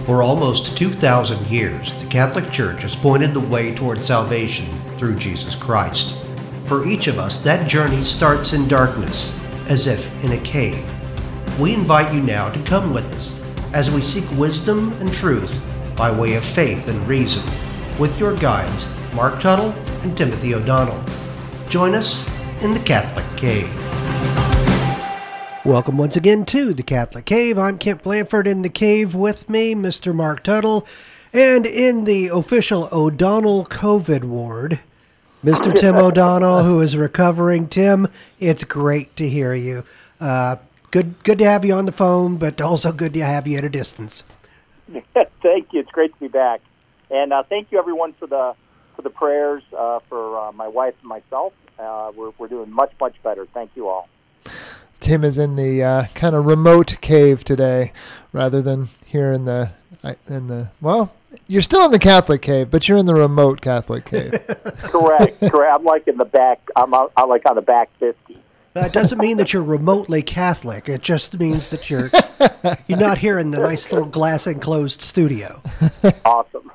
For almost 2,000 years, the Catholic Church has pointed the way toward salvation through Jesus Christ. For each of us, that journey starts in darkness, as if in a cave. We invite you now to come with us as we seek wisdom and truth by way of faith and reason, with your guides, Mark Tuttle and Timothy O'Donnell. Join us in the Catholic Cave. Welcome once again to the Catholic Cave. I'm Kent Blanford. In the cave with me, Mr. Mark Tuttle, and in the official O'Donnell COVID ward, Mr. Tim O'Donnell, who is recovering. Tim, it's great to hear you. Good to have you on the phone, but also good to have you at a distance. Thank you. It's great to be back, and thank you everyone for the prayers for my wife and myself. We're doing much better. Thank you all. Tim is in the kind of remote cave today, rather than here in the well, you're still in the Catholic cave, but you're in the remote Catholic cave. Correct. I'm like in the back. I'm like on the back 50. That doesn't mean that you're remotely Catholic. It just means that you're not here in the nice little glass enclosed studio. Awesome.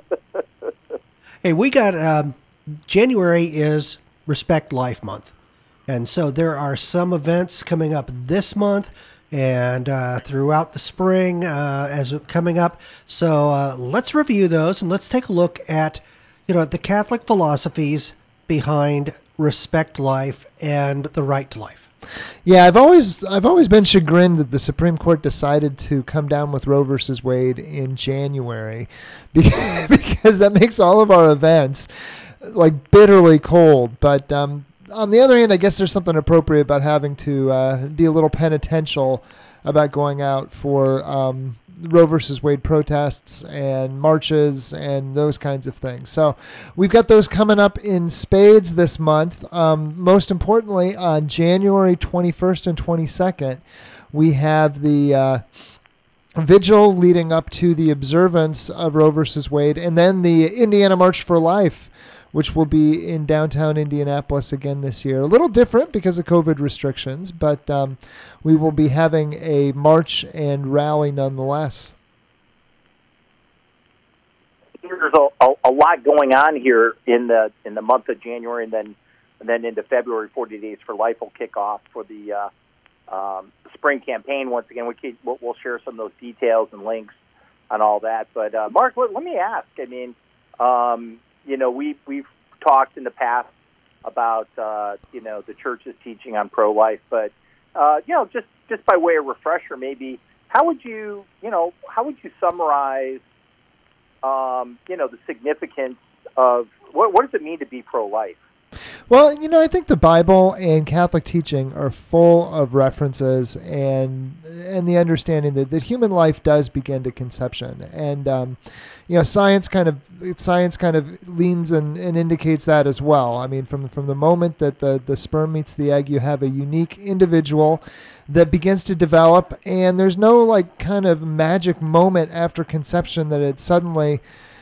Hey, we got January is Respect Life Month. And so there are some events coming up this month and throughout the spring as coming up. So let's review those and let's take a look at, the Catholic philosophies behind respect life and the right to life. Yeah, I've always been chagrined that the Supreme Court decided to come down with Roe versus Wade in January because that makes all of our events like bitterly cold. But on the other hand, I guess there's something appropriate about having to be a little penitential about going out for Roe versus Wade protests and marches and those kinds of things. So we've got those coming up in spades this month. Most importantly, on January 21st and 22nd, we have the vigil leading up to the observance of Roe versus Wade, and then the Indiana March for Life, which will be in downtown Indianapolis again this year. A little different because of COVID restrictions, but we will be having a march and rally nonetheless. There's a lot going on here in the month of January, and then into February. 40 Days for Life will kick off for the spring campaign. Once again, we'll share some of those details and links on all that. But Mark, let me ask. I mean, we've talked in the past about the church's teaching on pro-life, but just by way of refresher, maybe how would you summarize the significance of what does it mean to be pro-life? Well, I think the Bible and Catholic teaching are full of references and the understanding that human life does begin to conception, and science kind of leans and indicates that as well. I mean, from the moment that the sperm meets the egg, you have a unique individual that begins to develop, and there's no kind of magic moment after conception that it suddenly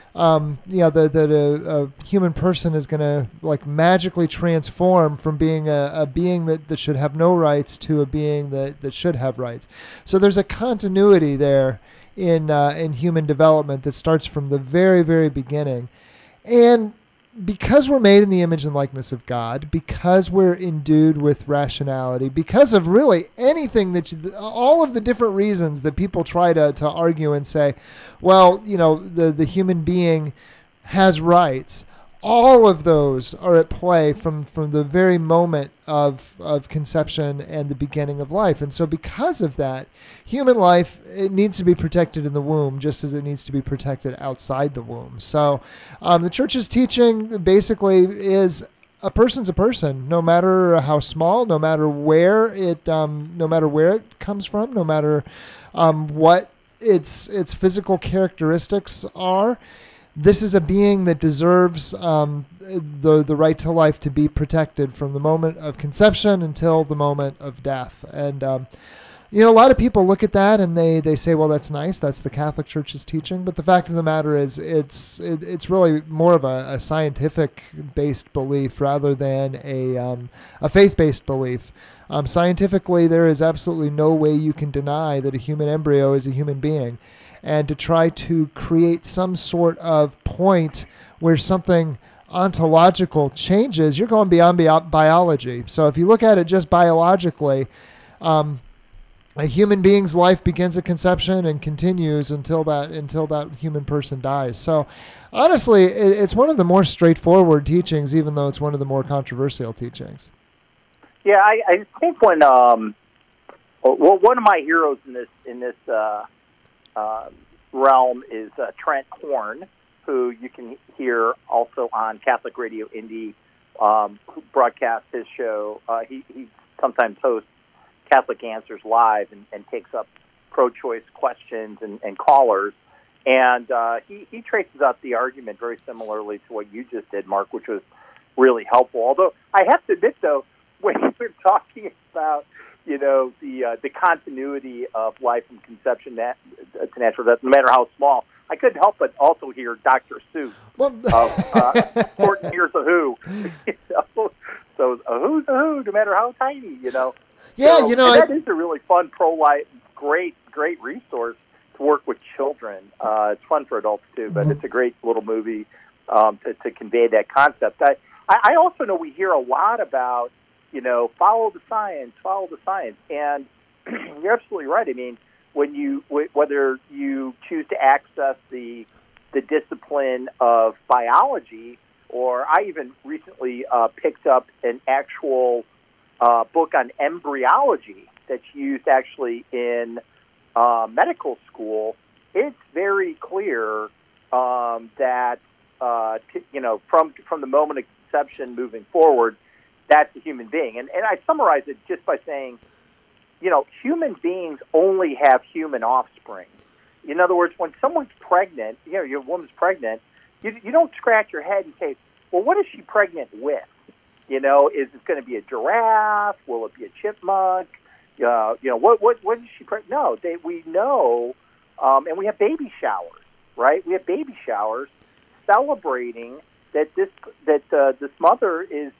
that a human person is going to magically transform from being a being that should have no rights to a being that should have rights. So there's a continuity there in human development that starts from the very, very beginning. And because we're made in the image and likeness of God, because we're endued with rationality, because of really anything all of the different reasons that people try to argue and say, well, the human being has rights. All of those are at play from the very moment of conception and the beginning of life. And so because of that, human life, it needs to be protected in the womb just as it needs to be protected outside the womb. So the church's teaching basically is a person's a person, no matter how small, no matter where it comes from, no matter what its physical characteristics are. This is a being that deserves the right to life to be protected from the moment of conception until the moment of death. And a lot of people look at that and they say, well, that's nice. That's the Catholic Church's teaching. But the fact of the matter is it's really more of a scientific-based belief rather than a faith-based belief. Scientifically, there is absolutely no way you can deny that a human embryo is a human being. And to try to create some sort of point where something ontological changes, you're going beyond biology. So if you look at it just biologically, a human being's life begins at conception and continues until that human person dies. So honestly, it's one of the more straightforward teachings, even though it's one of the more controversial teachings. Yeah, I think when one of my heroes in this realm is Trent Horn, who you can hear also on Catholic Radio Indy, who broadcasts his show. He sometimes hosts Catholic Answers Live and takes up pro-choice questions and callers. And he traces out the argument very similarly to what you just did, Mark, which was really helpful. Although I have to admit, though, when we're talking about the continuity of life from conception to natural death, no matter how small, I couldn't help but also hear Dr. Seuss of 14 Years of Who. So a who's a who, no matter how tiny, Yeah, so, that is a really fun pro-life, great resource to work with children. It's fun for adults too, but it's a great little movie to convey that concept. I also know we hear a lot about follow the science, and you're absolutely right. I mean, whether you choose to access the discipline of biology, or I even recently picked up an actual book on embryology that's used actually in medical school. It's very clear that from the moment of conception moving forward, that's a human being. And I summarize it just by saying, human beings only have human offspring. In other words, when someone's pregnant, your woman's pregnant, you don't scratch your head and say, well, what is she pregnant with? Is it going to be a giraffe? Will it be a chipmunk? What is she pregnant? No, we know, and we have baby showers, right? We have baby showers celebrating that this mother is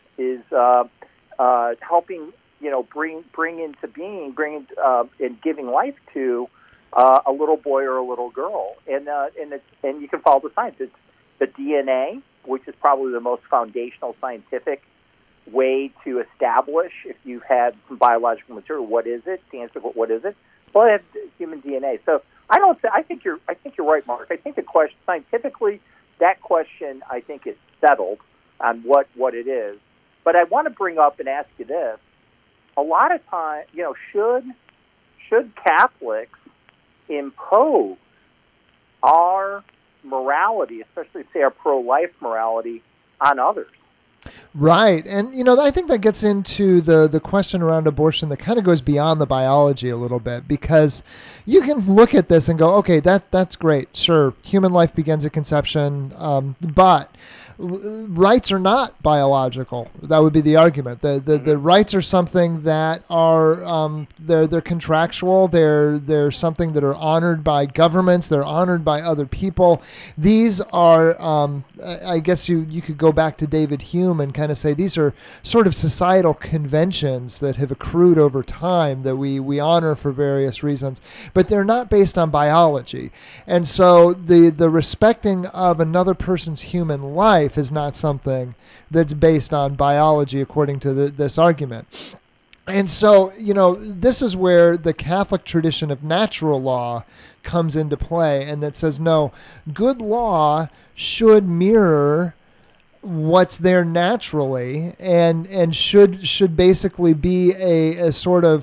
helping, bring into being, and giving life to a little boy or a little girl, and you can follow the science. It's the DNA, which is probably the most foundational scientific way to establish if you've had some biological material. What is it? The answer, what is it? Well, I have human DNA. So I think you're right, Mark. I think the question scientifically, that question I think is settled on what it is. But I want to bring up and ask you this: a lot of time, should Catholics impose our morality, especially say our pro-life morality, on others? Right. And, I think that gets into the question around abortion that kind of goes beyond the biology a little bit, because you can look at this and go, okay, that's great. Sure, human life begins at conception, but rights are not biological. That would be the argument. The rights are something that are they're contractual. They're something that are honored by governments. They're honored by other people. These are I guess you could go back to David Hume and kind of say these are sort of societal conventions that have accrued over time that we honor for various reasons, but they're not based on biology. And so the respecting of another person's human life is not something that's based on biology, according to this argument. And so, this is where the Catholic tradition of natural law comes into play, and that says, no, good law should mirror what's there naturally, and should basically be a sort of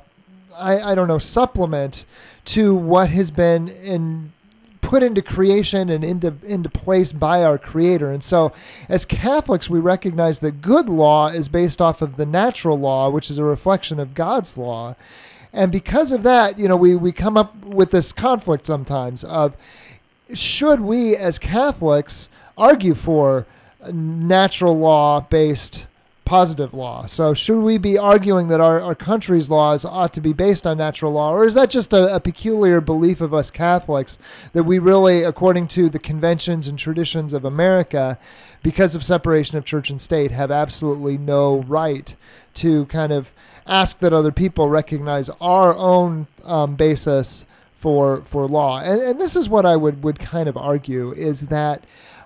supplement to what has been put into creation and into place by our Creator. And so as Catholics, we recognize that good law is based off of the natural law, which is a reflection of God's law. And because of that, we come up with this conflict sometimes of, should we as Catholics argue for natural law-based positive law. So should we be arguing that our country's laws ought to be based on natural law, or is that just a peculiar belief of us Catholics that we really, according to the conventions and traditions of America, because of separation of church and state, have absolutely no right to kind of ask that other people recognize our own basis for law? And this is what I would kind of argue, is that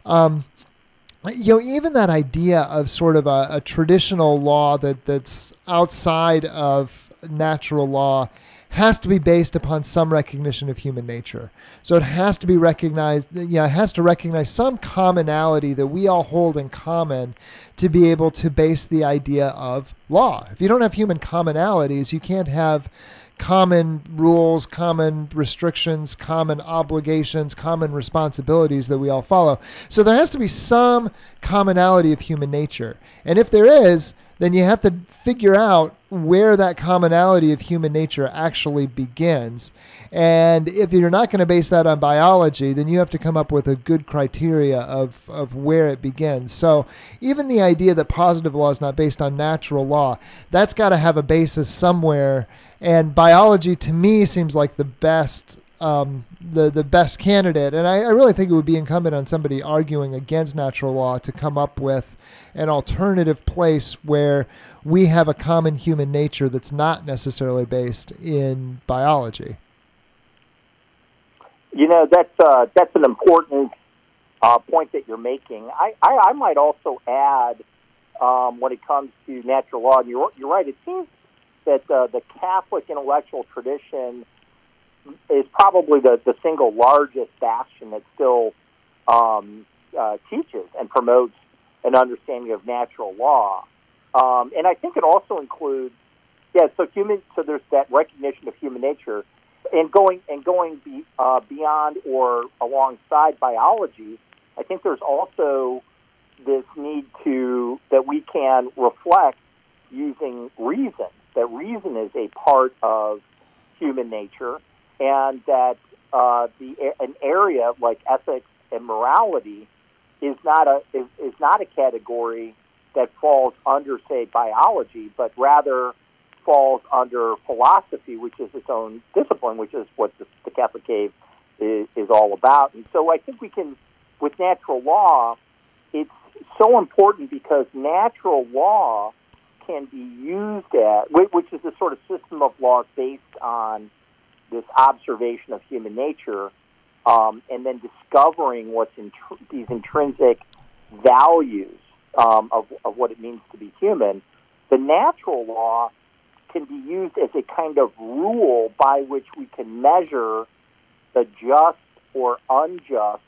even that idea of sort of a traditional law that's outside of natural law has to be based upon some recognition of human nature. So it has to be recognized, it has to recognize some commonality that we all hold in common to be able to base the idea of law. If you don't have human commonalities, you can't have common rules, common restrictions, common obligations, common responsibilities that we all follow. So there has to be some commonality of human nature. And if there is, then you have to figure out where that commonality of human nature actually begins. And if you're not going to base that on biology, then you have to come up with a good criteria of where it begins. So even the idea that positive law is not based on natural law, that's got to have a basis somewhere. And biology, to me, seems like the best the best candidate. And I really think it would be incumbent on somebody arguing against natural law to come up with an alternative place where we have a common human nature that's not necessarily based in biology. That's an important point that you're making. I might also add, when it comes to natural law, and you're right, it seems that the Catholic intellectual tradition is probably the single largest bastion that still teaches and promotes an understanding of natural law. And I think it also includes, so there's that recognition of human nature, and going beyond or alongside biology. I think there's also this need that we can reflect using reason. That reason is a part of human nature, and that an area like ethics and morality is not a category that falls under, say, biology, but rather falls under philosophy, which is its own discipline, which is what the Catholic Cave is all about. And so I think we can, with natural law, it's so important because natural law can be used which is a sort of system of laws based on this observation of human nature, and then discovering what's these intrinsic values of what it means to be human. The natural law can be used as a kind of rule by which we can measure the just or unjust,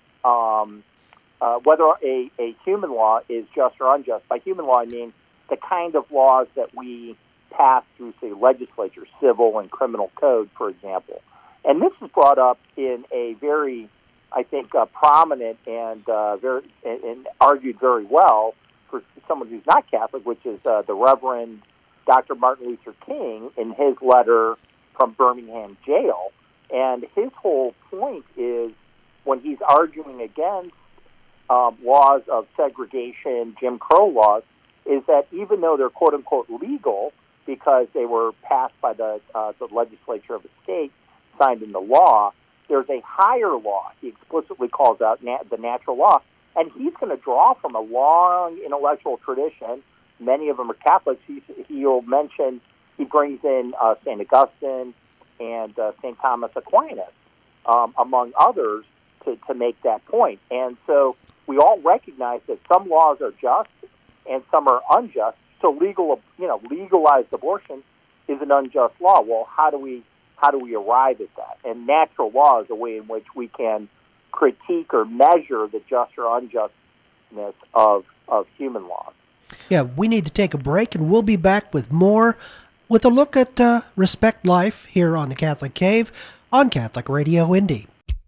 whether a human law is just or unjust. By human law, I mean the kind of laws that we pass through, say, legislature, civil and criminal code, for example. And this is brought up in a very, I think, prominent and argued very well for someone who's not Catholic, which is the Reverend Dr. Martin Luther King in his letter from Birmingham jail. And his whole point is, when he's arguing against laws of segregation, Jim Crow laws, is that even though they're quote-unquote legal because they were passed by the legislature of a state, signed into law, there's a higher law. He explicitly calls out the natural law, and he's going to draw from a long intellectual tradition. Many of them are Catholics. He'll mention, he brings in St. Augustine and St. Thomas Aquinas, among others, to make that point. And so we all recognize that some laws are just and some are unjust. So legalized abortion is an unjust law. Well, how do we arrive at that? And natural law is a way in which we can critique or measure the just or unjustness of human laws. Yeah, we need to take a break, and we'll be back with more, with a look at Respect Life here on the Catholic Cave on Catholic Radio Indy.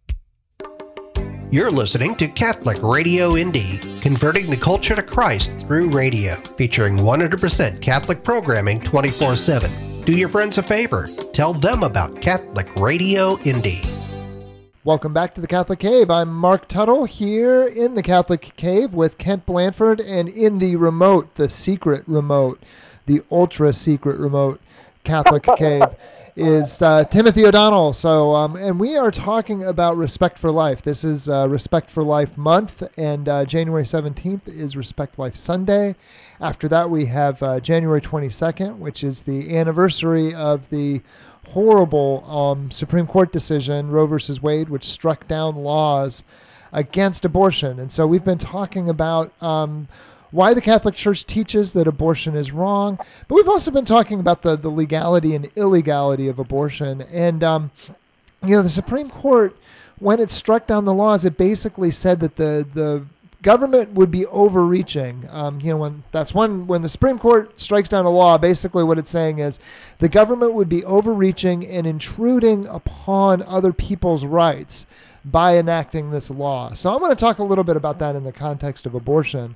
You're listening to Catholic Radio Indy, converting the culture to Christ through radio, featuring 100% Catholic programming 24/7. Do your friends a favor. Tell them about Catholic Radio Indy. Welcome back to the Catholic Cave. I'm Mark Tuttle here in the Catholic Cave with Kent Blanford, and in the remote, the secret remote, the ultra secret remote Catholic Cave is Timothy O'Donnell. So, and we are talking about Respect for Life. This is Respect for Life month, and January 17th is Respect Life Sunday. After that, we have January 22nd, which is the anniversary of the horrible Supreme Court decision, Roe versus Wade, which struck down laws against abortion. And so we've been talking about why the Catholic Church teaches that abortion is wrong, but we've also been talking about the legality and illegality of abortion. And, the Supreme Court, when it struck down the laws, it basically said that the government would be overreaching. When the Supreme Court strikes down a law, basically what it's saying is the government would be overreaching and intruding upon other people's rights by enacting this law. So I'm going to talk a little bit about that in the context of abortion,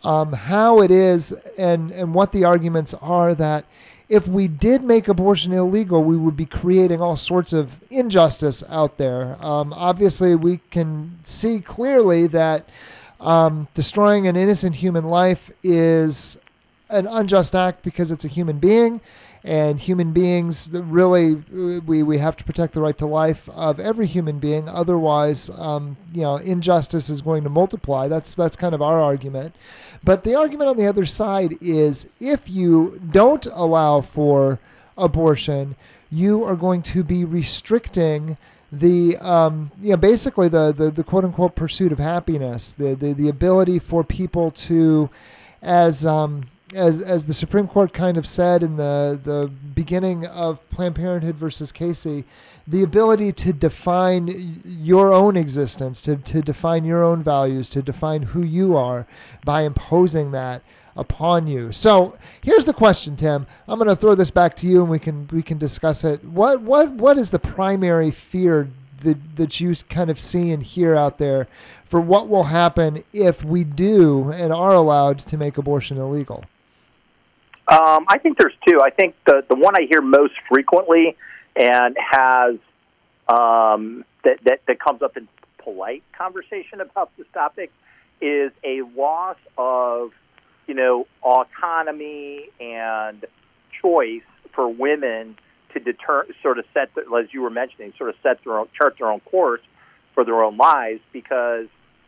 how it is and what the arguments are that if we did make abortion illegal, we would be creating all sorts of injustice out there. Obviously, we can see clearly that destroying an innocent human life is an unjust act because it's a human being, and human beings really, we have to protect the right to life of every human being. Otherwise, injustice is going to multiply. That's kind of our argument. But the argument on the other side is if you don't allow for abortion, you are going to be restricting the basically the quote unquote pursuit of happiness, the ability for people to, as the Supreme Court kind of said in the beginning of Planned Parenthood versus Casey, the ability to define your own existence, to define your own values, to define who you are by imposing that upon you. So here's the question, Tim. I'm going to throw this back to you, and we can discuss it. What is the primary fear that you kind of see and hear out there for what will happen if we do and are allowed to make abortion illegal? I think there's two. I think the one I hear most frequently and has that comes up in polite conversation about this topic is a loss of autonomy and choice for women to set, as you were mentioning, chart their own course for their own lives, because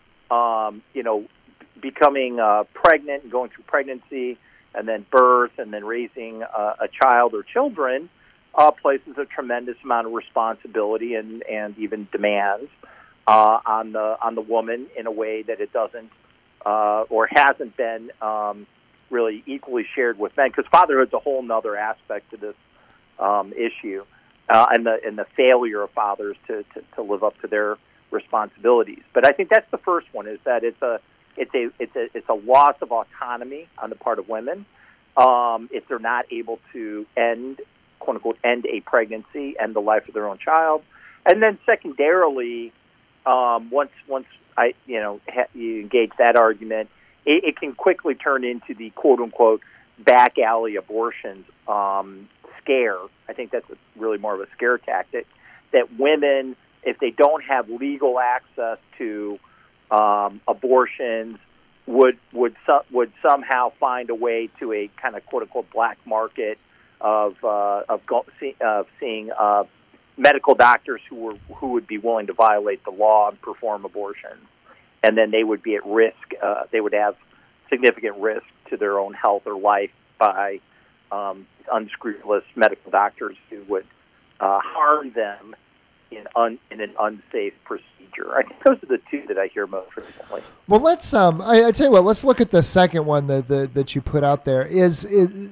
becoming pregnant and going through pregnancy and then birth and then raising a child or children places a tremendous amount of responsibility and even demands on the woman in a way that it doesn't or hasn't been really equally shared with men, because fatherhood's a whole other aspect to this issue, and the failure of fathers to live up to their responsibilities. But I think that's the first one, is that it's a loss of autonomy on the part of women if they're not able to quote unquote end a pregnancy and the life of their own child. And then secondarily, once you engage that argument, it can quickly turn into the quote unquote back alley abortions scare. I think that's really more of a scare tactic, that women, if they don't have legal access to abortions, would somehow find a way to a kind of quote unquote black market of seeing medical doctors who would be willing to violate the law and perform abortions, and then they would be at risk. They would have significant risk to their own health or life by unscrupulous medical doctors who would harm them in an unsafe procedure. I think those are the two that I hear most frequently. Well, let's I tell you what, let's look at the second one that you put out there. Is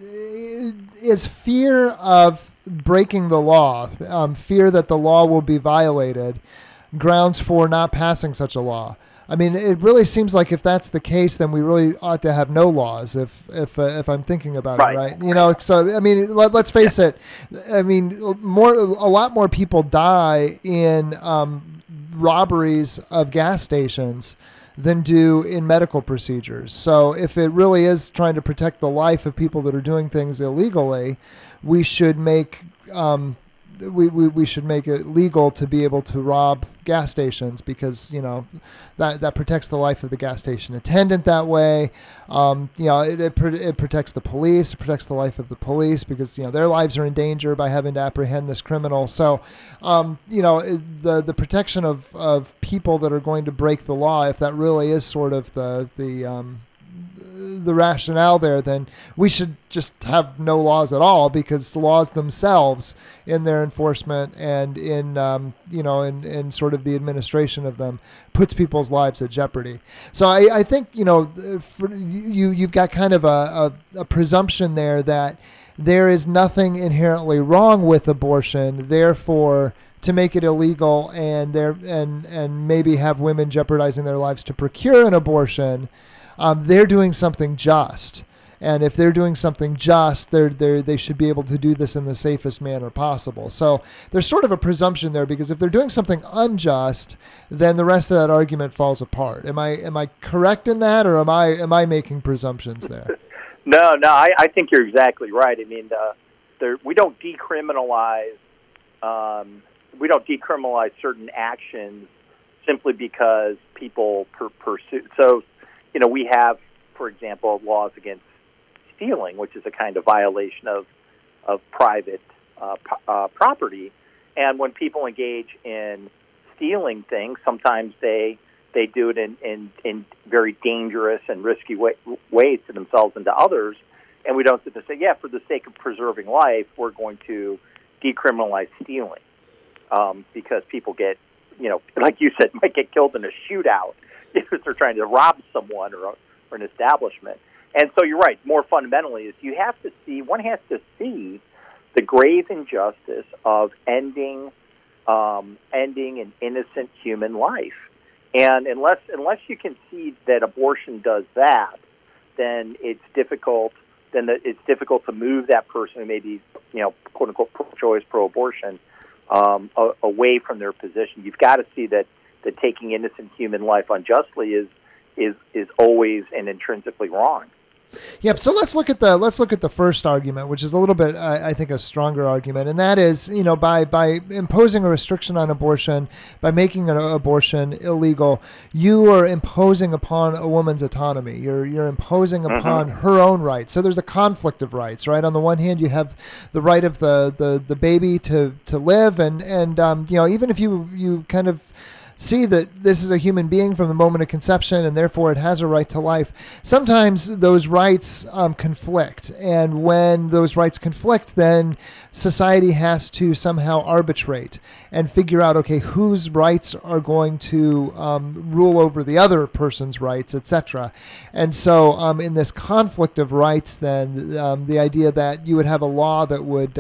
fear of breaking the law, fear that the law will be violated, grounds for not passing such a law? I mean, it really seems like if that's the case, then we really ought to have no laws. If I'm thinking about it right, So I mean, let's face it. I mean, a lot more people die in robberies of gas stations than do in medical procedures. So if it really is trying to protect the life of people that are doing things illegally, we should make we should make it legal to be able to rob gas stations because, that protects the life of the gas station attendant that way. It protects the police. It protects the life of the police because, their lives are in danger by having to apprehend this criminal. So, the protection of people that are going to break the law, if that really is sort of the rationale there, then we should just have no laws at all, because the laws themselves in their enforcement and in sort of the administration of them puts people's lives at jeopardy. So I think, you've got kind of a presumption there that there is nothing inherently wrong with abortion, therefore to make it illegal and maybe have women jeopardizing their lives to procure an abortion, they're doing something just. And if they're doing something just, they should be able to do this in the safest manner possible. So there's sort of a presumption there, because if they're doing something unjust, then the rest of that argument falls apart. Am I correct in that, or am I making presumptions there? No, I think you're exactly right. I mean, we don't decriminalize certain actions simply because people pursue. So, we have, for example, laws against stealing, which is a kind of violation of private property. And when people engage in stealing things, sometimes they do it in very dangerous and risky ways to themselves and to others. And we don't sit there and say, for the sake of preserving life, we're going to decriminalize stealing, because people get, like you said, might get killed in a shootout if they're trying to rob someone or an establishment. And so you're right. More fundamentally, is one has to see the grave injustice of ending an innocent human life. And unless you can see that abortion does that, then it's difficult. It's difficult to move that person who may be, quote unquote, pro-choice, pro-abortion, away from their position. You've got to see that taking innocent human life unjustly is always and intrinsically wrong. Yep. So let's look at the first argument, which is a little bit, I think, a stronger argument, and that is, by imposing a restriction on abortion, by making an abortion illegal, you are imposing upon a woman's autonomy. You're imposing upon her own rights. So there's a conflict of rights, right? On the one hand, you have the right of the baby to live, and even if you kind of see that this is a human being from the moment of conception and therefore it has a right to life, sometimes those rights conflict. And when those rights conflict, then society has to somehow arbitrate and figure out, okay, whose rights are going to rule over the other person's rights, etc. And so in this conflict of rights, then the idea that you would have a law that would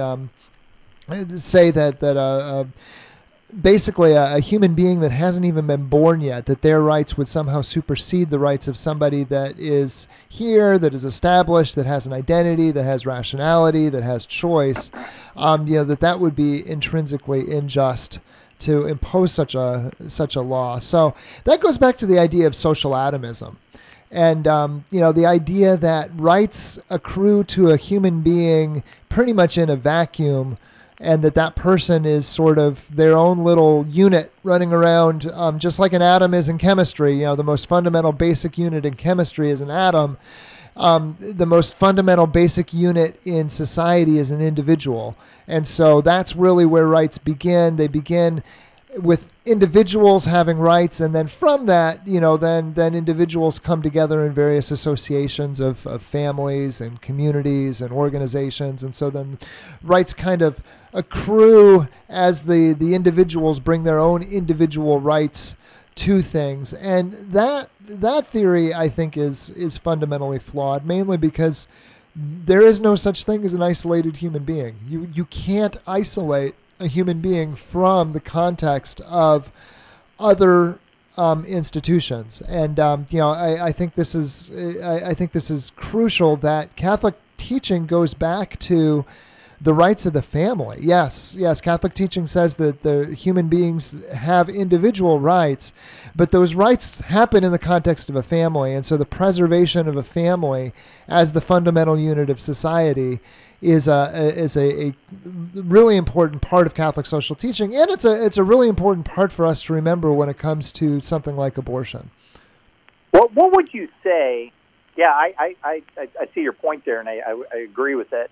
say that basically a human being that hasn't even been born yet, that their rights would somehow supersede the rights of somebody that is here, that is established, that has an identity, that has rationality, that has choice, that would be intrinsically unjust to impose such a law. So that goes back to the idea of social atomism. And, the idea that rights accrue to a human being pretty much in a vacuum, and that person is sort of their own little unit running around, just like an atom is in chemistry. The most fundamental basic unit in chemistry is an atom. The most fundamental basic unit in society is an individual. And so that's really where rights begin. They begin with individuals having rights, and then from that, then individuals come together in various associations of families and communities and organizations, and so then rights kind of accrue as the individuals bring their own individual rights to things. And that theory, I think, is fundamentally flawed, mainly because there is no such thing as an isolated human being. You can't isolate a human being from the context of other institutions, and I think this is crucial, that Catholic teaching goes back to the rights of the family. Yes, Catholic teaching says that the human beings have individual rights, but those rights happen in the context of a family, and so the preservation of a family as the fundamental unit of society is a really important part of Catholic social teaching, and it's a really important part for us to remember when it comes to something like abortion. Well, what would you say? Yeah, I see your point there, and I agree with it.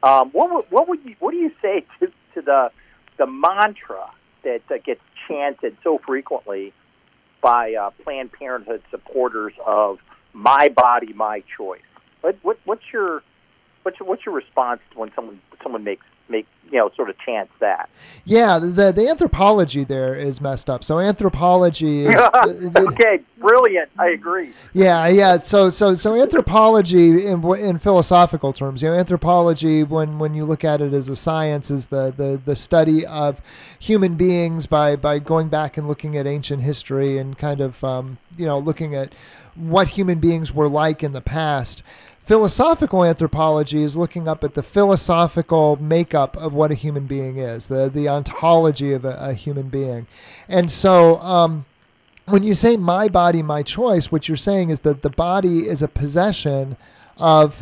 What do you say to the mantra that gets chanted so frequently by Planned Parenthood supporters of "My body, my choice"? What's your response when someone makes sort of chants that? Yeah, the anthropology there is messed up. So anthropology is okay, brilliant. I agree. Yeah. So anthropology in philosophical terms, anthropology when you look at it as a science is the study of human beings by going back and looking at ancient history and kind of looking at what human beings were like in the past. Philosophical anthropology is looking up at the philosophical makeup of what a human being is, the ontology of a human being. And so when you say my body, my choice, what you're saying is that the body is a possession of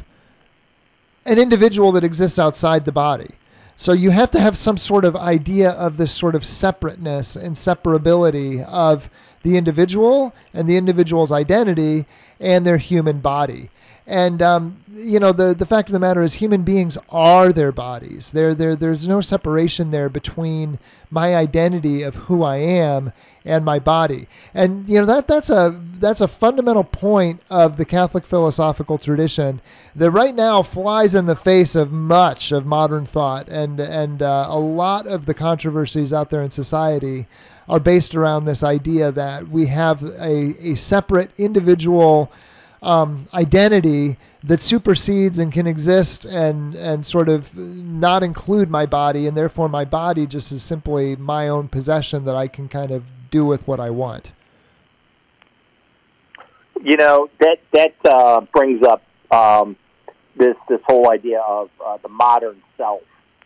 an individual that exists outside the body. So you have to have some sort of idea of this sort of separateness and separability of the individual and the individual's identity and their human body. And, the fact of the matter is human beings are their bodies. There's no separation there between my identity of who I am and my body. And, that's a fundamental point of the Catholic philosophical tradition that right now flies in the face of much of modern thought. And a lot of the controversies out there in society are based around this idea that we have a separate individual identity that supersedes and can exist and sort of not include my body, and therefore my body just is simply my own possession that I can kind of do with what I want. That brings up this whole idea of the modern self.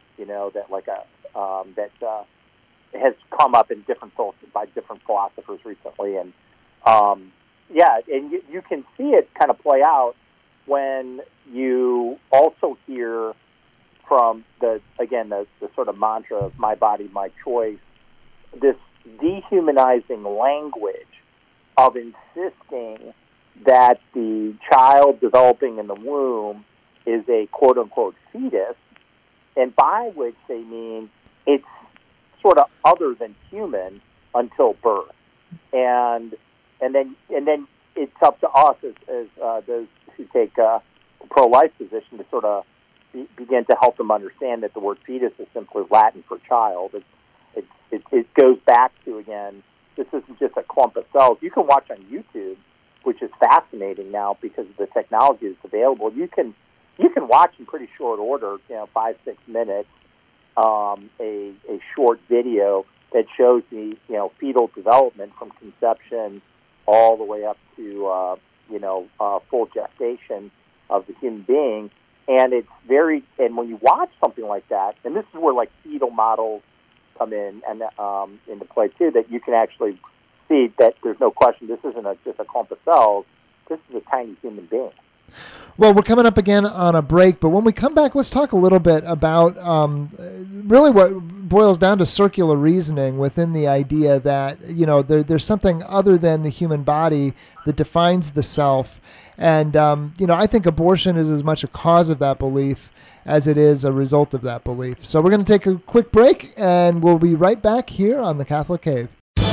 That has come up in by different philosophers recently, and and you can see it kind of play out when you also hear from the sort of mantra of my body, my choice, this dehumanizing language of insisting that the child developing in the womb is a quote-unquote fetus, and by which they mean it's sort of other than human until birth. And then it's up to us as those who take a pro-life position to sort of begin to help them understand that the word fetus is simply Latin for child. It goes back to, again, this isn't just a clump of cells. You can watch on YouTube, which is fascinating now because of the technology that's available. You can watch in pretty short order, 5-6 minutes, a short video that shows the fetal development from conception all the way up to full gestation of the human being, and and when you watch something like that, and this is where like fetal models come in and into play too, that you can actually see that there's no question this isn't just a clump of cells. This is a tiny human being. Well, we're coming up again on a break, but when we come back, let's talk a little bit about really what boils down to circular reasoning within the idea that, there's something other than the human body that defines the self. And, I think abortion is as much a cause of that belief as it is a result of that belief. So we're going to take a quick break, and we'll be right back here on The Catholic Cave.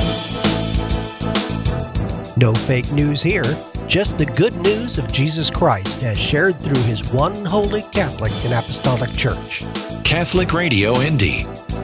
No fake news here, just the good news of Jesus Christ as shared through His one holy Catholic and Apostolic Church. Catholic Radio Indy.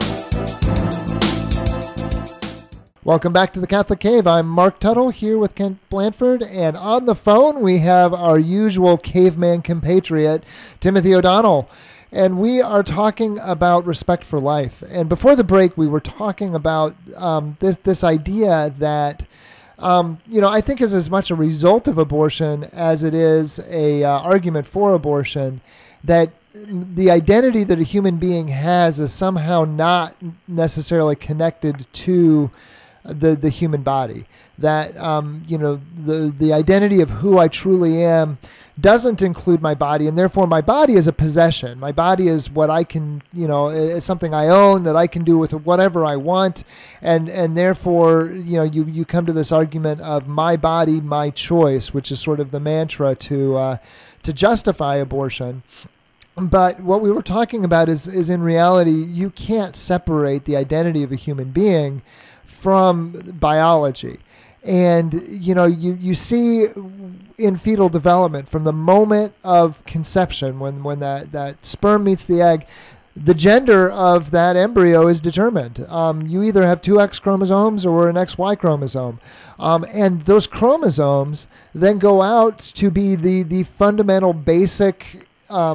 Welcome back to the Catholic Cave. I'm Mark Tuttle here with Kent Blanford, and on the phone we have our usual caveman compatriot, Timothy O'Donnell. And we are talking about respect for life. And before the break, we were talking about this idea that I think is as much a result of abortion as it is a argument for abortion, that the identity that a human being has is somehow not necessarily connected to the human body. That the identity of who I truly am doesn't include my body, and therefore my body is a possession. My body is what I can, is something I own that I can do with whatever I want, and therefore, you come to this argument of my body, my choice, which is sort of the mantra to justify abortion. But what we were talking about is in reality, you can't separate the identity of a human being from biology. And, you see in fetal development from the moment of conception, when that sperm meets the egg, the gender of that embryo is determined. You either have two X chromosomes or an XY chromosome. And those chromosomes then go out to be the fundamental basic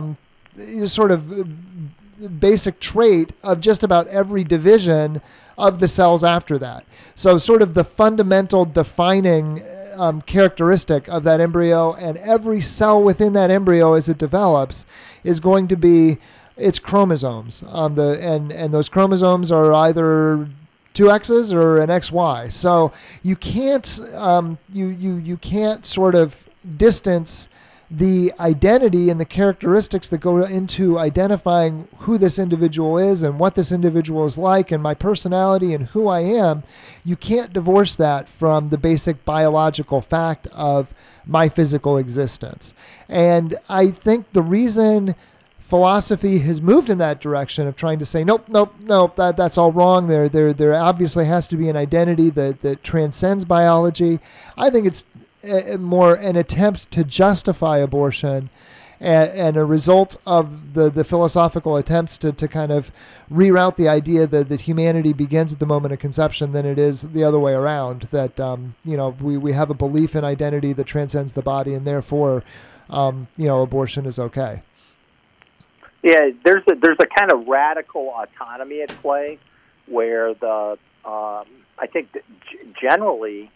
basic trait of just about every division of the cells after that. So sort of the fundamental defining characteristic of that embryo, and every cell within that embryo as it develops is going to be its chromosomes. And those chromosomes are either two X's or an XY. So you can't you can't sort of distance the identity and the characteristics that go into identifying who this individual is and what this individual is like and my personality and who I am. You can't divorce that from the basic biological fact of my physical existence. And I think the reason philosophy has moved in that direction of trying to say, nope, that's all wrong. There obviously has to be an identity that transcends biology. I think it's more an attempt to justify abortion and a result of the philosophical attempts to kind of reroute the idea that humanity begins at the moment of conception than it is the other way around, that we have a belief in identity that transcends the body, and therefore abortion is okay. Yeah, there's a kind of radical autonomy at play where I think that generally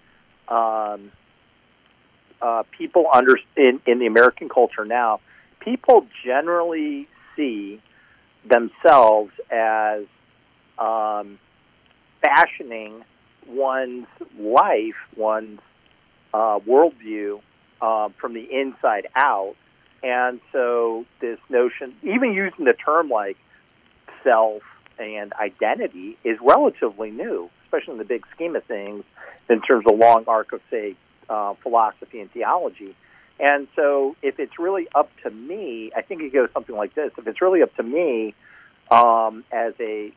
people in the American culture now, people generally see themselves as fashioning one's life, one's worldview from the inside out. And so this notion, even using the term like self and identity, is relatively new, especially in the big scheme of things, in terms of long arc of, say, philosophy and theology. And so if it's really up to me, I think it goes something like this. If it's really up to me as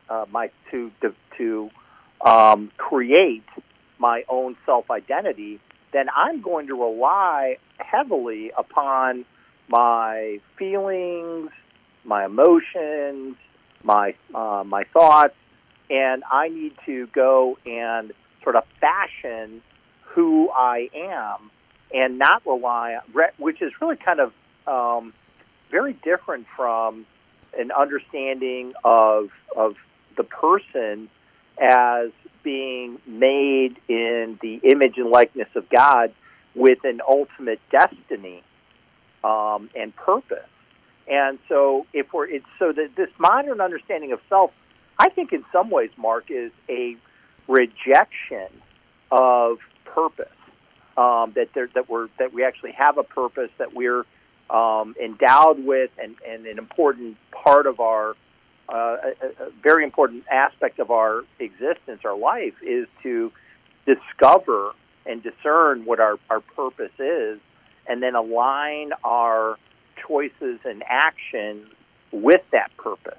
to create my own self-identity, then I'm going to rely heavily upon my feelings, my emotions, my thoughts, and I need to go and sort of fashion who I am and not rely, which is really kind of very different from an understanding of the person as being made in the image and likeness of God with an ultimate destiny and purpose. And so this modern understanding of self, I think in some ways, Mark, is a rejection of purpose. That we actually have a purpose, that we're endowed with, and an important part of our a very important aspect of our existence, our life, is to discover and discern what our purpose is, and then align our choices and actions with that purpose.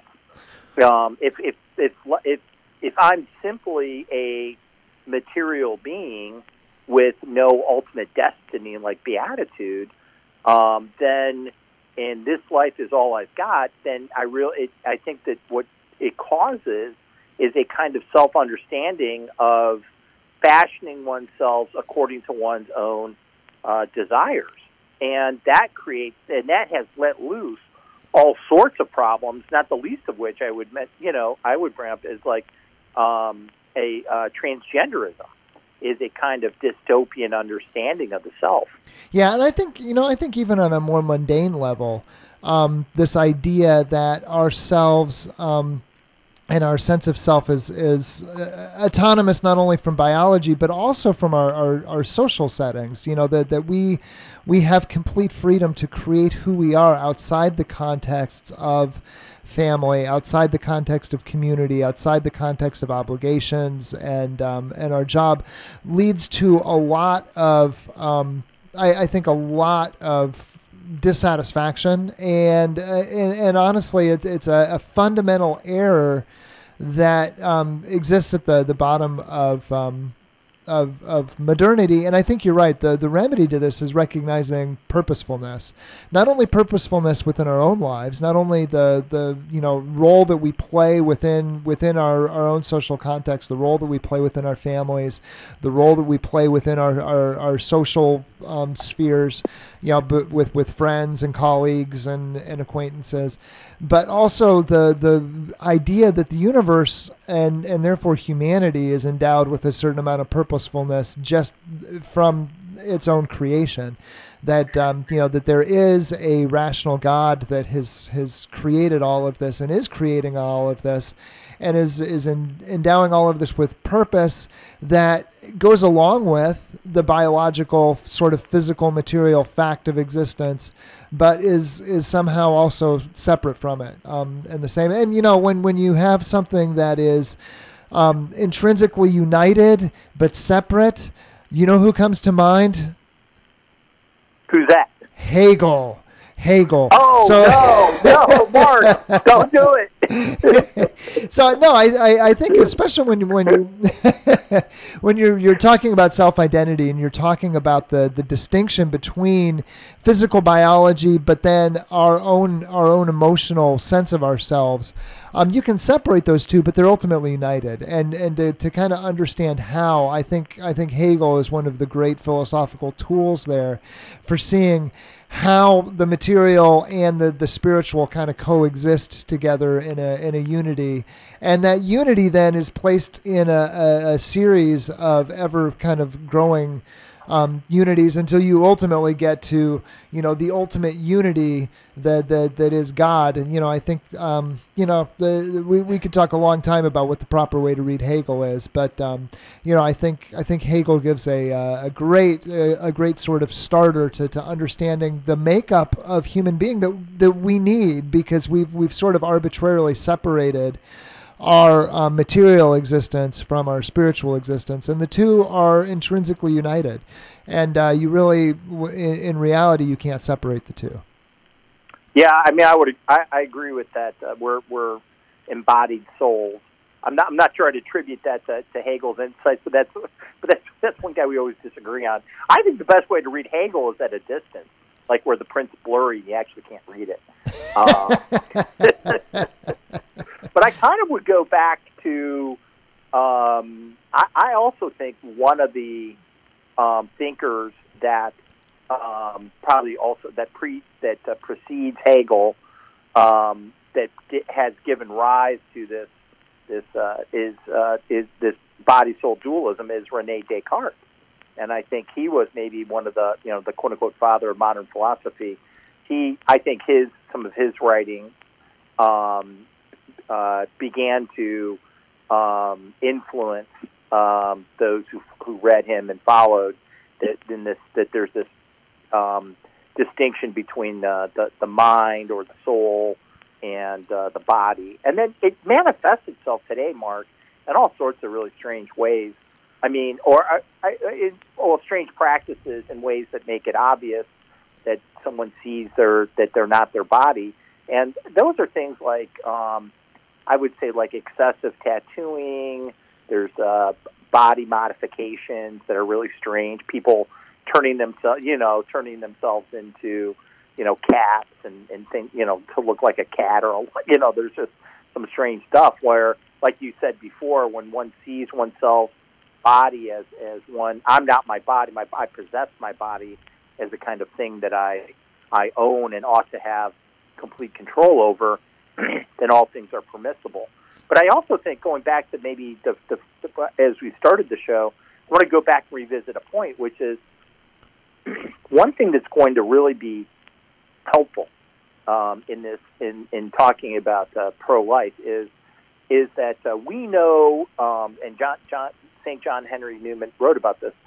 If I'm simply a material being with no ultimate destiny, like beatitude, then, and this life is all I've got, then I think that what it causes is a kind of self-understanding of fashioning oneself according to one's own desires, and that has let loose all sorts of problems. Not the least of which I would bring up is like transgenderism is a kind of dystopian understanding of the self. Yeah, and I think even on a more mundane level, this idea that ourselves and our sense of self is autonomous not only from biology but also from our social settings. That we have complete freedom to create who we are outside the contexts of family, outside the context of community, outside the context of obligations, and our job leads to a lot of I think a lot of dissatisfaction, and honestly, it's a fundamental error that exists at the bottom of modernity. And I think you're right. The remedy to this is recognizing purposefulness, not only purposefulness within our own lives, not only the role that we play within our own social context, the role that we play within our families, the role that we play within our social spheres, but with friends and colleagues and acquaintances, but also the idea that the universe and therefore humanity is endowed with a certain amount of purposefulness just from its own creation. That that there is a rational God that has created all of this and is creating all of this, and is endowing all of this with purpose that goes along with the biological sort of physical material fact of existence, but is somehow also separate from it. And the same, and when you have something that is intrinsically united but separate, who comes to mind? Who's that? Hegel. Oh, no, Mark, don't do it. So no, I think especially when you're talking about self-identity and you're talking about the distinction between physical biology, but then our own emotional sense of ourselves, you can separate those two, but they're ultimately united. And to kind of understand how, I think Hegel is one of the great philosophical tools there for seeing how the material and the spiritual kind of coexist together in a unity, and that unity then is placed in a series of ever kind of growing unities until you ultimately get to the ultimate unity that is God. And I think we could talk a long time about what the proper way to read Hegel is, but I think Hegel gives a great sort of starter to understanding the makeup of human being that we need, because we've sort of arbitrarily separated our material existence from our spiritual existence, and the two are intrinsically united. And you really, in reality, you can't separate the two. Yeah, I mean, I agree with that. We're embodied souls. I'm not sure I'd attribute that to Hegel's insights, but that's one guy we always disagree on. I think the best way to read Hegel is at a distance, like where the print's blurry, you actually can't read it. But I kind of would go back to, I also think one of the thinkers that probably also precedes Hegel, that has given rise to this body soul dualism is Rene Descartes, and I think he was maybe one of the the quote unquote father of modern philosophy. I think some of his writing began to influence those who read him and followed. That there's this distinction between the mind or the soul and the body, and then it manifests itself today, Mark, in all sorts of really strange ways. I mean, strange practices in ways that make it obvious that someone sees that they're not their body, and those are things like I would say like excessive tattooing. There's body modifications that are really strange. People turning themselves into cats and things, to look like a cat, or there's just some strange stuff where, like you said before, when one sees oneself body as one, I'm not my body. I possess my body as a kind of thing that I own and ought to have complete control over. Then all things are permissible. But I also think, going back to maybe as we started the show, I want to go back and revisit a point, which is one thing that's going to really be helpful in talking about pro-life is is that we know, and St. John Henry Newman wrote about this,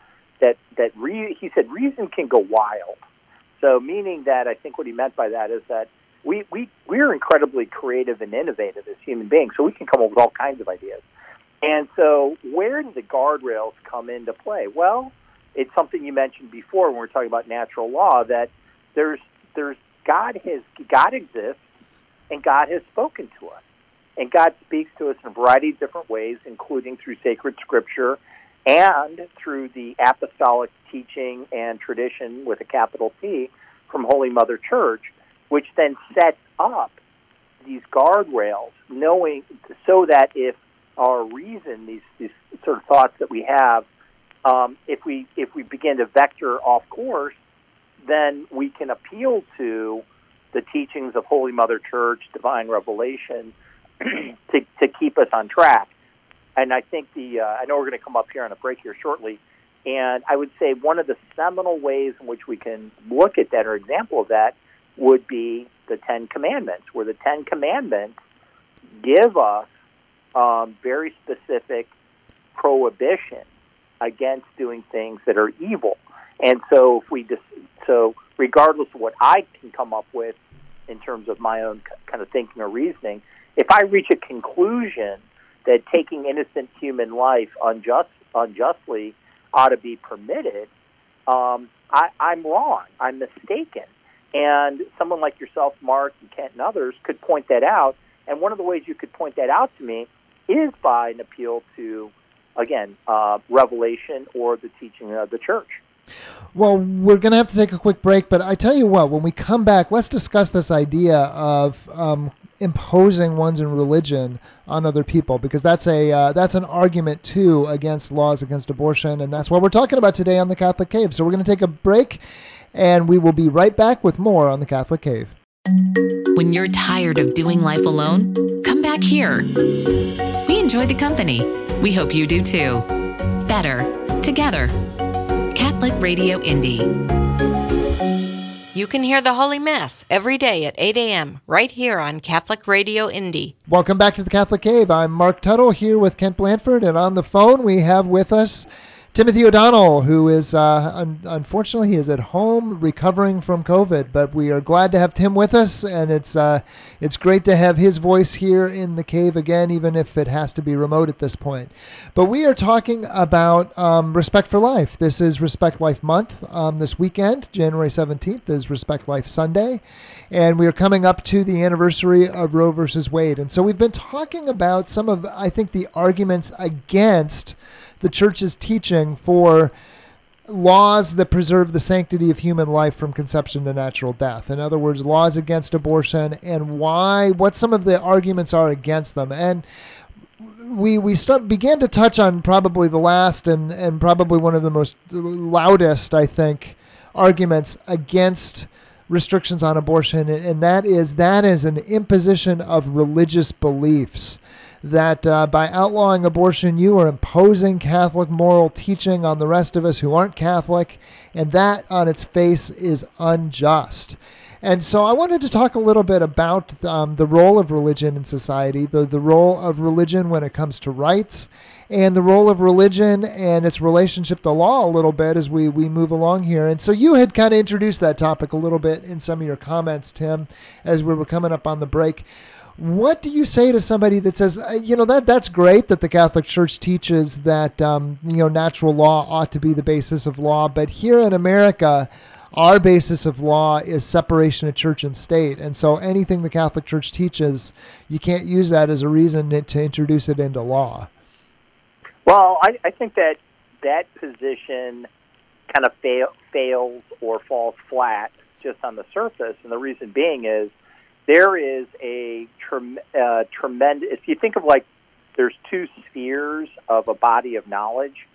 he said reason can go wild. So meaning that I think what he meant by that is that we're incredibly creative and innovative as human beings, so we can come up with all kinds of ideas. And so where do the guardrails come into play? Well, it's something you mentioned before when we were talking about natural law, that there's God exists, and God has spoken to us. And God speaks to us in a variety of different ways, including through sacred scripture and through the apostolic teaching and tradition with a capital T from Holy Mother Church, which then sets up these guardrails, knowing so that if our reason, these sort of thoughts that we have, if we begin to vector off course, then we can appeal to the teachings of Holy Mother Church, divine revelation, to keep us on track. And I think I know we're going to come up here on a break here shortly, and I would say one of the seminal ways in which we can look at that, or example of that, would be the Ten Commandments, where the Ten Commandments give us very specific prohibition against doing things that are evil. And so so regardless of what I can come up with in terms of my own kind of thinking or reasoning, if I reach a conclusion that taking innocent human life unjustly ought to be permitted, I'm wrong. I'm mistaken. And someone like yourself, Mark, and Kent, and others could point that out. And one of the ways you could point that out to me is by an appeal to, again, revelation or the teaching of the Church. Well, we're going to have to take a quick break, but I tell you what, when we come back, let's discuss this idea of imposing one's religion on other people, because that's an argument too against laws against abortion, and that's what we're talking about today on the Catholic Cave. So we're going to take a break, and we will be right back with more on the Catholic Cave. When you're tired of doing life alone, come back here. We enjoy the company. We hope you do too. Better together. Catholic Radio Indy. You can hear the Holy Mass every day at 8 a.m. right here on Catholic Radio Indy. Welcome back to the Catholic Cave. I'm Mark Tuttle here with Kent Blanford, and on the phone we have with us Timothy O'Donnell, who is, unfortunately, he is at home recovering from COVID, but we are glad to have Tim with us, and it's great to have his voice here in the cave again, even if it has to be remote at this point. But we are talking about Respect for Life. This is Respect Life Month. This weekend, January 17th, is Respect Life Sunday, and we are coming up to the anniversary of Roe versus Wade. And so we've been talking about some of, I think, the arguments against the Church's teaching for laws that preserve the sanctity of human life from conception to natural death. In other words, laws against abortion, and what some of the arguments are against them. And we began to touch on probably the last and probably one of the most loudest, I think, arguments against restrictions on abortion, and that is an imposition of religious beliefs. That by outlawing abortion, you are imposing Catholic moral teaching on the rest of us who aren't Catholic, and that on its face is unjust. And so I wanted to talk a little bit about the role of religion in society, the role of religion when it comes to rights, and the role of religion and its relationship to law a little bit as we move along here. And so you had kind of introduced that topic a little bit in some of your comments, Tim, as we were coming up on the break. What do you say to somebody that says, that's great that the Catholic Church teaches that, natural law ought to be the basis of law, but here in America, our basis of law is separation of church and state. And so anything the Catholic Church teaches, you can't use that as a reason to introduce it into law. Well, I think that position kind of fails or falls flat just on the surface, and the reason being is there is a tremendous, if you think of like there's two spheres of a body of knowledge,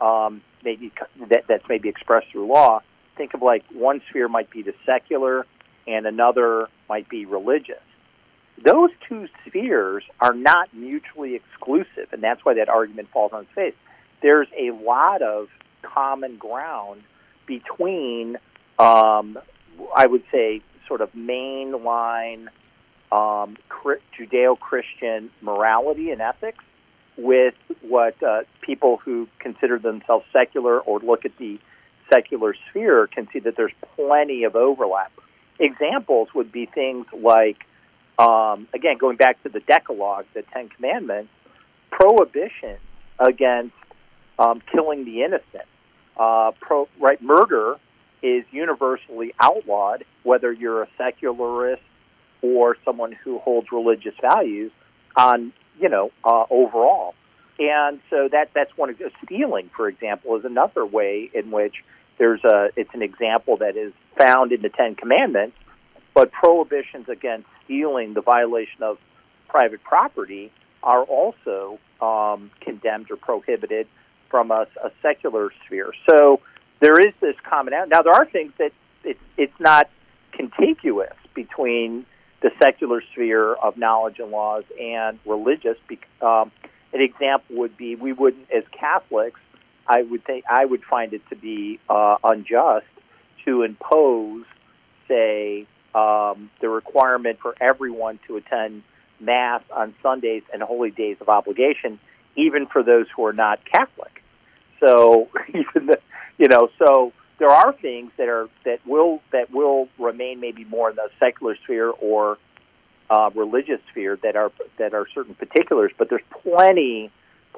maybe that's maybe expressed through law. Think of like one sphere might be the secular and another might be religious. Those two spheres are not mutually exclusive, and that's why that argument falls on its face. There's a lot of common ground between, I would say, sort of mainline Judeo-Christian morality and ethics with what people who consider themselves secular or look at the secular sphere can see that there's plenty of overlap. Examples would be things like, again, going back to the Decalogue, the Ten Commandments, prohibition against killing the innocent. Murder is universally outlawed, whether you're a secularist or someone who holds religious values on, overall. And so that's one of the, stealing, for example, is another way in which it's an example that is found in the Ten Commandments, but prohibitions against stealing, the violation of private property, are also condemned or prohibited from a secular sphere. So there is this commonality. Now, there are things that it's not contiguous between the secular sphere of knowledge and laws and religious. An example would be, we wouldn't, as Catholics, I would find it to be unjust to impose, say, the requirement for everyone to attend Mass on Sundays and holy days of obligation, even for those who are not Catholic. So, so there are things that will remain maybe more in the secular sphere or religious sphere that are certain particulars, but there's plenty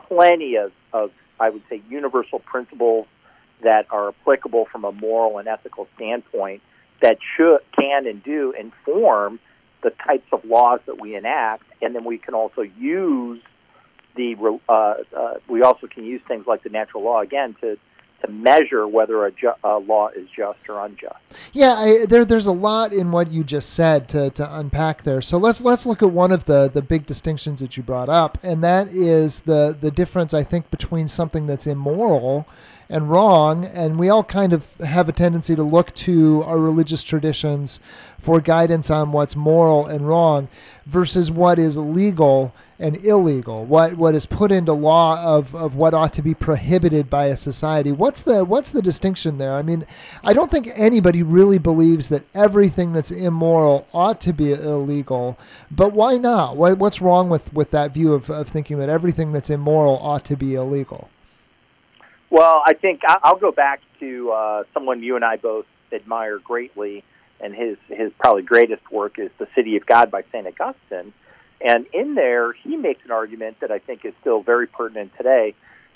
of I would say universal principles that are applicable from a moral and ethical standpoint that can and do inform the types of laws that we enact, and then we can also use we also can use things like the natural law again to measure whether a law is just or unjust. Yeah, there's a lot in what you just said to unpack there. So let's look at one of the big distinctions that you brought up, and that is the difference, I think, between something that's immoral and wrong. And we all kind of have a tendency to look to our religious traditions for guidance on what's moral and wrong versus what is legal and illegal, what is put into law of what ought to be prohibited by a society. What's the distinction there? I mean, I don't think anybody really believes that everything that's immoral ought to be illegal, but why not? What's wrong with that view of thinking that everything that's immoral ought to be illegal? Well, I think I'll go back to someone you and I both admire greatly, and his probably greatest work is The City of God by St. Augustine. And in there, he makes an argument that I think is still very pertinent today.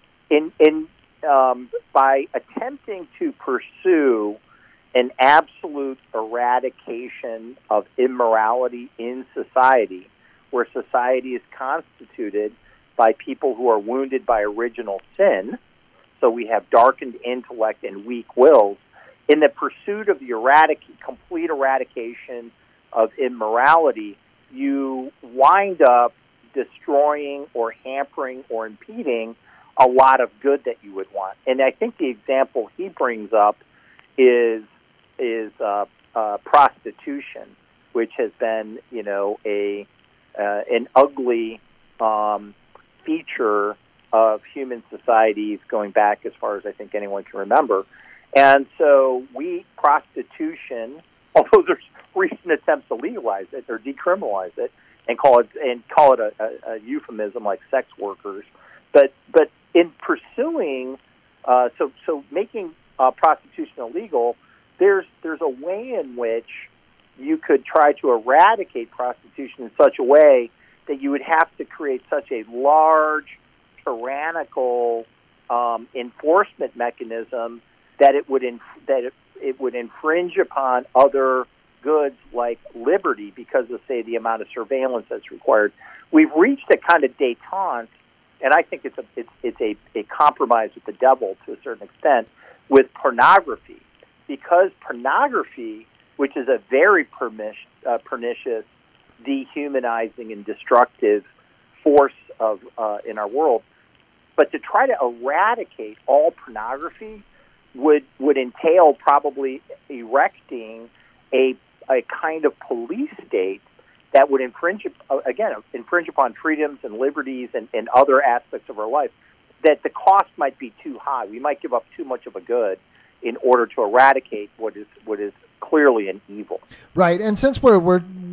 By attempting to pursue an absolute eradication of immorality in society, where society is constituted by people who are wounded by original sin, so we have darkened intellect and weak wills, in the pursuit of the complete eradication of immorality, you wind up destroying or hampering or impeding a lot of good that you would want. And I think the example he brings up is prostitution, which has been, an ugly feature of human societies going back as far as I think anyone can remember. And so prostitution, although there's recent attempts to legalize it or decriminalize it and call it a euphemism like sex workers, but in pursuing so making prostitution illegal, there's a way in which you could try to eradicate prostitution in such a way that you would have to create such a large tyrannical enforcement mechanism that it would infringe upon other goods like liberty because of, say, the amount of surveillance that's required. We've reached a kind of détente, and I think it's a compromise with the devil to a certain extent with pornography, because pornography, which is a very pernicious, dehumanizing, and destructive force in our world, but to try to eradicate all pornography would entail probably erecting a kind of police state that would infringe upon freedoms and liberties and other aspects of our life, that the cost might be too high. We might give up too much of a good in order to eradicate what is clearly an evil. Right, and since we're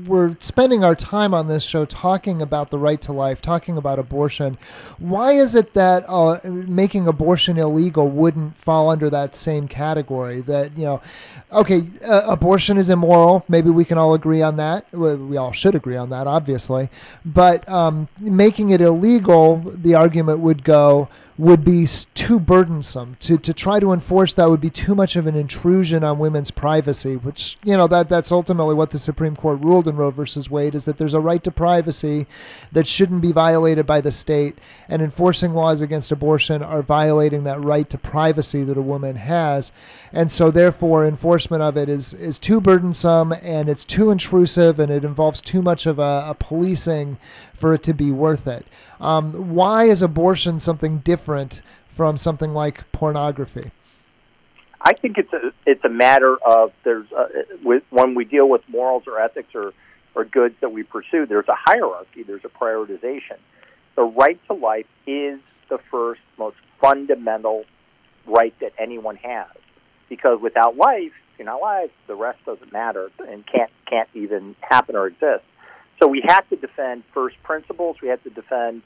we're spending our time on this show talking about the right to life, talking about abortion, why is it that making abortion illegal wouldn't fall under that same category? That, okay, abortion is immoral. Maybe we can all agree on that. We all should agree on that, obviously. But making it illegal, the argument would be too burdensome. To try to enforce that would be too much of an intrusion on women's privacy, which, that's ultimately what the Supreme Court ruled in Roe versus Wade, is that there's a right to privacy that shouldn't be violated by the state, and enforcing laws against abortion are violating that right to privacy that a woman has. And so therefore enforcement of it is too burdensome, and it's too intrusive, and it involves too much of a policing for it to be worth it. Why is abortion something different from something like pornography? I think it's a matter of when we deal with morals or ethics or goods that we pursue, there's a hierarchy, there's a prioritization. The right to life is the first, most fundamental right that anyone has, because without life, if you're not alive, the rest doesn't matter and can't even happen or exist. So we have to defend first principles. We have to defend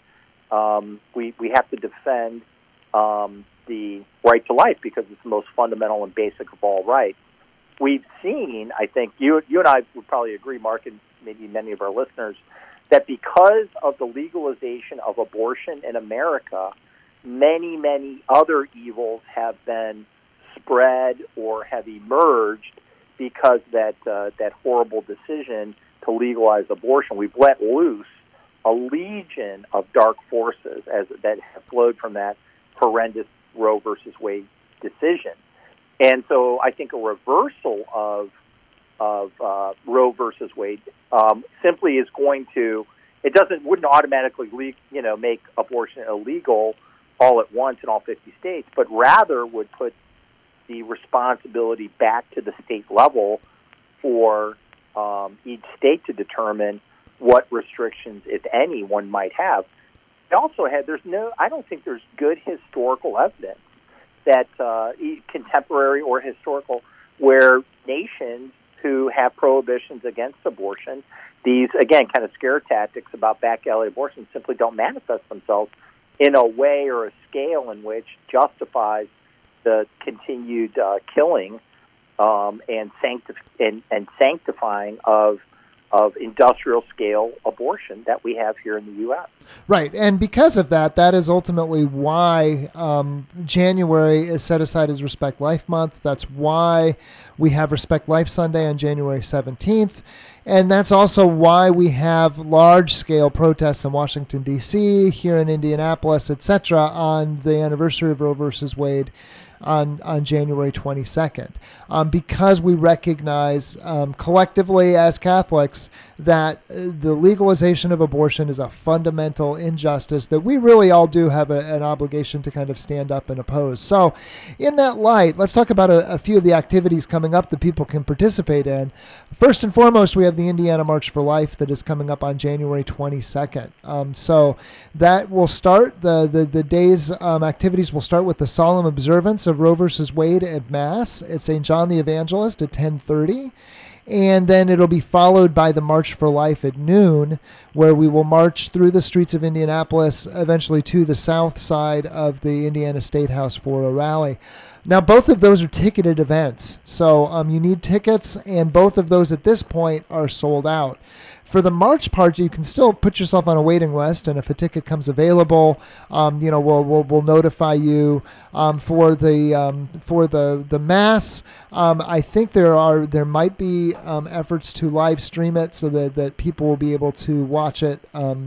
we have to defend the right to life, because it's the most fundamental and basic of all rights. We've seen, I think, you and I would probably agree, Mark, and maybe many of our listeners, that because of the legalization of abortion in America, many, many other evils have been spread or have emerged because that horrible decision to legalize abortion. We've let loose a legion of dark forces that have flowed from that horrendous Roe versus Wade decision. And so I think a reversal of Roe versus Wade simply is going to, wouldn't automatically make abortion illegal all at once in all 50 states, but rather would put the responsibility back to the state level for each state to determine what restrictions, if any, one might have. Also, I don't think there's good historical evidence that contemporary or historical, where nations who have prohibitions against abortion, these, again, kind of scare tactics about back alley abortion, simply don't manifest themselves in a way or a scale in which justifies the continued killing and sanctifying of industrial scale abortion that we have here in the U.S. Right, and because of that is ultimately why January is set aside as Respect Life Month. That's why we have Respect Life Sunday on January 17th. And that's also why we have large-scale protests in Washington, D.C., here in Indianapolis, etc., on the anniversary of Roe versus Wade on January 22nd, because we recognize collectively as Catholics that the legalization of abortion is a fundamental injustice that we really all do have an obligation to kind of stand up and oppose. So in that light, let's talk about a few of the activities coming up that people can participate in. First and foremost, we have the Indiana March for Life that is coming up on January 22nd. So that will start, the day's activities will start with the solemn observance of Roe versus Wade at Mass at St. John the Evangelist at 10:30. And then it'll be followed by the March for Life at noon, where we will march through the streets of Indianapolis, eventually to the south side of the Indiana State House for a rally. Now, both of those are ticketed events, so you need tickets, and both of those at this point are sold out. For the March part, you can still put yourself on a waiting list, and if a ticket comes available, we'll notify you. For the Mass, I think there might be efforts to live stream it so that people will be able to watch it,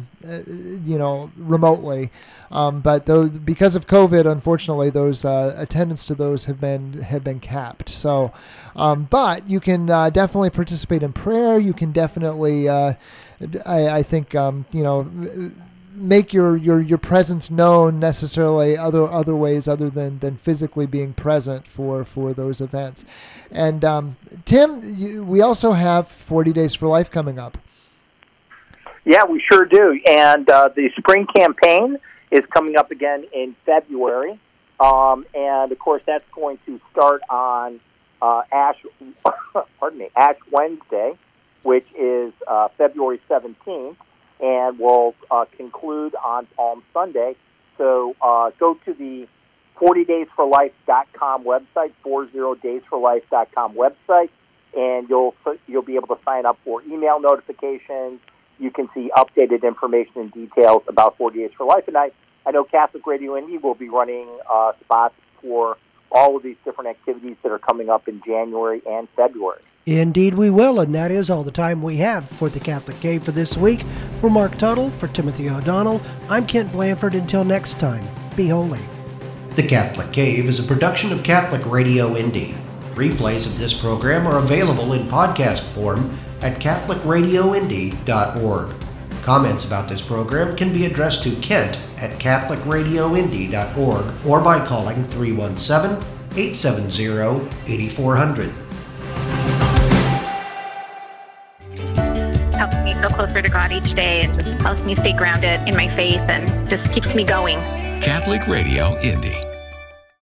remotely. But because of COVID, unfortunately, those attendance to those have been capped. So, but you can definitely participate in prayer. You can definitely, I think, make your presence known necessarily other ways other than physically being present for those events. And Tim, we also have 40 Days for Life coming up. Yeah, we sure do. And the spring campaign is coming up again in February. And, of course, that's going to start on Ash Wednesday. which is February 17th, and will conclude on Palm Sunday. So go to the 40daysforlife.com website, 40daysforlife.com website, and you'll be able to sign up for email notifications. You can see updated information and details about 40 Days for Life. And I know Catholic Radio Indy will be running spots for all of these different activities that are coming up in January and February. Indeed we will, and that is all the time we have for the Catholic Cave for this week. For Mark Tuttle, for Timothy O'Donnell, I'm Kent Blanford. Until next time, be holy. The Catholic Cave is a production of Catholic Radio Indy. Replays of this program are available in podcast form at catholicradioindy.org. Comments about this program can be addressed to Kent at catholicradioindy.org or by calling 317-870-8400. Helps me feel closer to God each day and just helps me stay grounded in my faith and just keeps me going. Catholic Radio Indy.